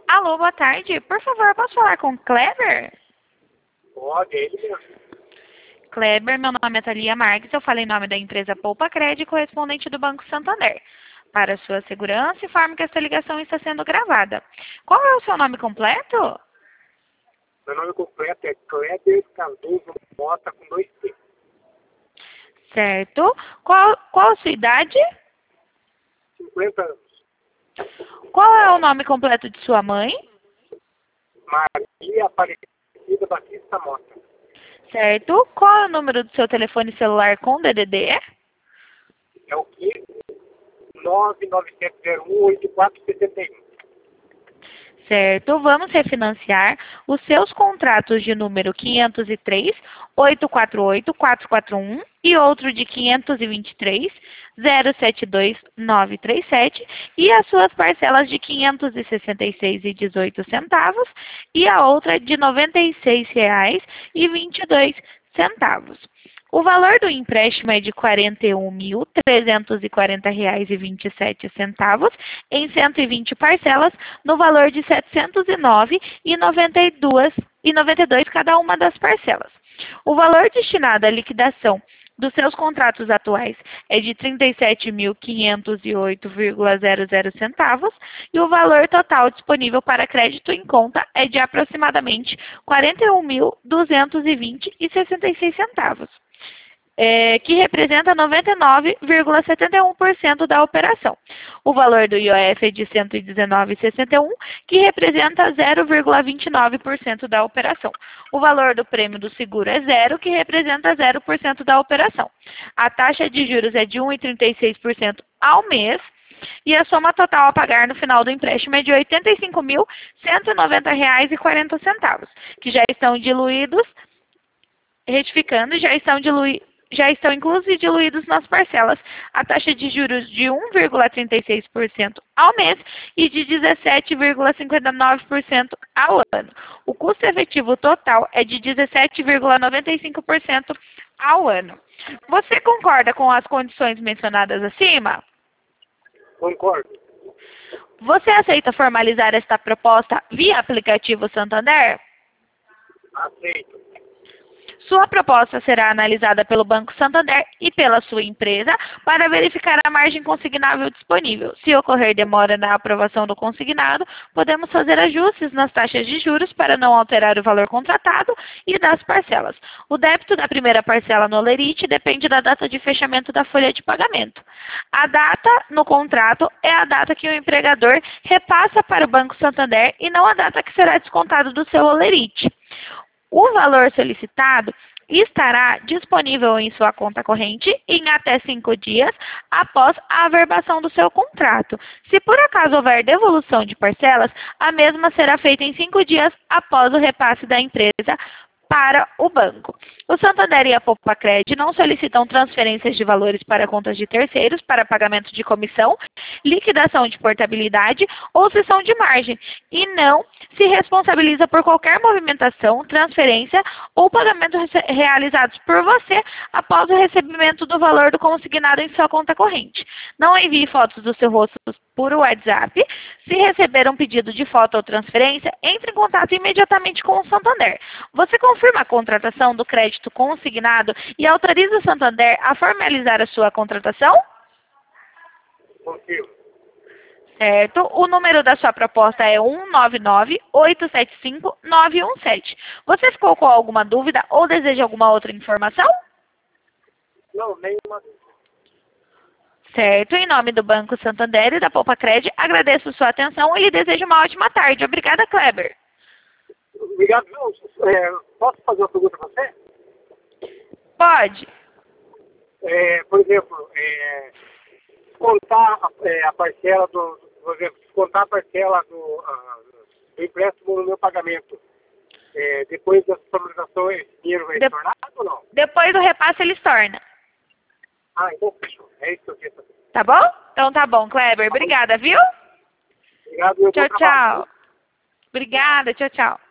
Alô, boa tarde. Por favor, posso falar com o Kleber? Pode, é ele mesmo. Kleber, meu nome é Thalia Marques, eu falo em nome da empresa Poupa Cred, correspondente do Banco Santander. Para sua segurança, informe que esta ligação está sendo gravada. Qual é o seu nome completo? Meu nome completo é Kleber Cardoso Mota, com 2 T. Certo. Qual a sua idade? 50 anos. Qual é o nome completo de sua mãe? Maria Aparecida Batista Mota. Certo. Qual é o número do seu telefone celular com DDD? É o quê? 997018471. Certo, vamos refinanciar os seus contratos de número 503, 848, 441 e outro de 523, 072, 937 e as suas parcelas de 566,18 e a outra de R$ 96,22. O valor do empréstimo é de R$ 41.340,27 em 120 parcelas, no valor de R$ 709,92 cada uma das parcelas. O valor destinado à liquidação dos seus contratos atuais é de R$ 37.508,00 e o valor total disponível para crédito em conta é de aproximadamente R$ 41.220,66. Que representa 99,71% da operação. O valor do IOF é de R$ 119,61, que representa 0,29% da operação. O valor do prêmio do seguro é zero, que representa 0% da operação. A taxa de juros é de 1,36% ao mês. E a soma total a pagar no final do empréstimo é de R$ 85.190,40, que já estão diluídos, retificando, já estão inclusos e diluídos nas parcelas a taxa de juros de 1,36% ao mês e de 17,59% ao ano. O custo efetivo total é de 17,95% ao ano. Você concorda com as condições mencionadas acima? Concordo. Você aceita formalizar esta proposta via aplicativo Santander? Aceito. Sua proposta será analisada pelo Banco Santander e pela sua empresa para verificar a margem consignável disponível. Se ocorrer demora na aprovação do consignado, podemos fazer ajustes nas taxas de juros para não alterar o valor contratado e das parcelas. O débito da primeira parcela no Olerite depende da data de fechamento da folha de pagamento. A data no contrato é a data que o empregador repassa para o Banco Santander e não a data que será descontado do seu Olerite. O valor solicitado estará disponível em sua conta corrente em até 5 dias após a averbação do seu contrato. Se por acaso houver devolução de parcelas, a mesma será feita em 5 dias após o repasse da empresa para o banco. O Santander e a Poupa Cred não solicitam transferências de valores para contas de terceiros para pagamento de comissão, liquidação de portabilidade ou cessão de margem e não se responsabiliza por qualquer movimentação, transferência ou pagamento realizados por você após o recebimento do valor do consignado em sua conta corrente. Não envie fotos do seu rosto por WhatsApp. Se receber um pedido de foto ou transferência, entre em contato imediatamente com o Santander. Você confirma a contratação do crédito consignado e autoriza o Santander a formalizar a sua contratação? Confirmo. Certo. O número da sua proposta é 199-875-917. Você ficou com alguma dúvida ou deseja alguma outra informação? Não, nenhuma. Certo. Em nome do Banco Santander e da Poupa Cred, agradeço sua atenção e lhe desejo uma ótima tarde. Obrigada, Kleber. Obrigado. Posso fazer uma pergunta para você? Pode. Por exemplo, descontar a parcela por exemplo, descontar a parcela do empréstimo no meu pagamento. Depois da formalização, esse dinheiro vai retornar ou não? Depois do repasse, ele se torna. Ah, então fechou. É isso que eu queria saber. Tá bom? Então tá bom, Kleber. Obrigada, viu? Obrigado, meu bom Tchau, trabalho. tchau. Obrigada, tchau, tchau.